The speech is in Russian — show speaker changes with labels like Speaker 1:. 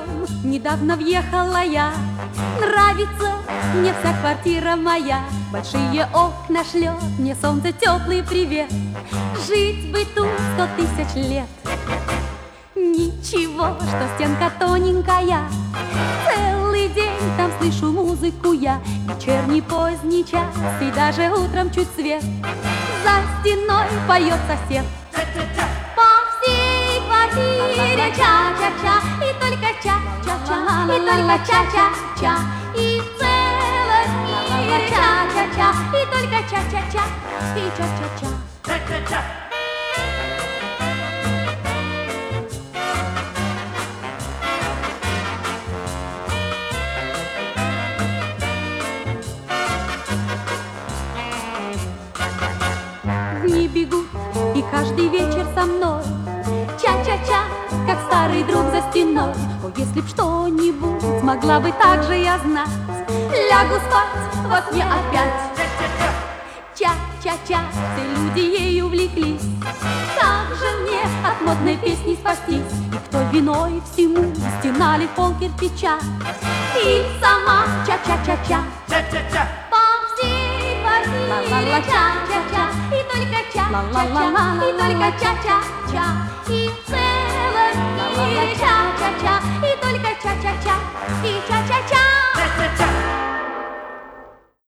Speaker 1: недавно въехала я. Нравится мне вся квартира моя. Большие окна шлет мне солнце теплый привет. Жить бы тут 100 000 лет. Ничего, что стенка тоненькая, целый день там слышу музыку я. Вечерний поздний час и даже утром чуть свет. За стеной поет сосед. По всей квартире ча-ча-ча, и только ча-ча-ча, и только ча-ча-ча, и в целом мире ча-ча-ча, и только ча-ча-ча, и ча-ча-ча. Дни бегут, и каждый вечер со мной ча-ча-ча, как старый друг за стеной. О, если б что-нибудь смогла бы так же я знать, лягу спать во сне опять. Ча-ча-ча, все люди ею увлеклись. Как же мне от модной песни спастись? И кто виной всему, стена ли пол кирпича, и сама ча-ча-ча-ча. По всей квартире ча-ча-ча, и только ча-ча-ча, и только ча-ча-ча, и в целом мире ча-ча-ча, и только ча-ча-ча, и ча-ча-ча.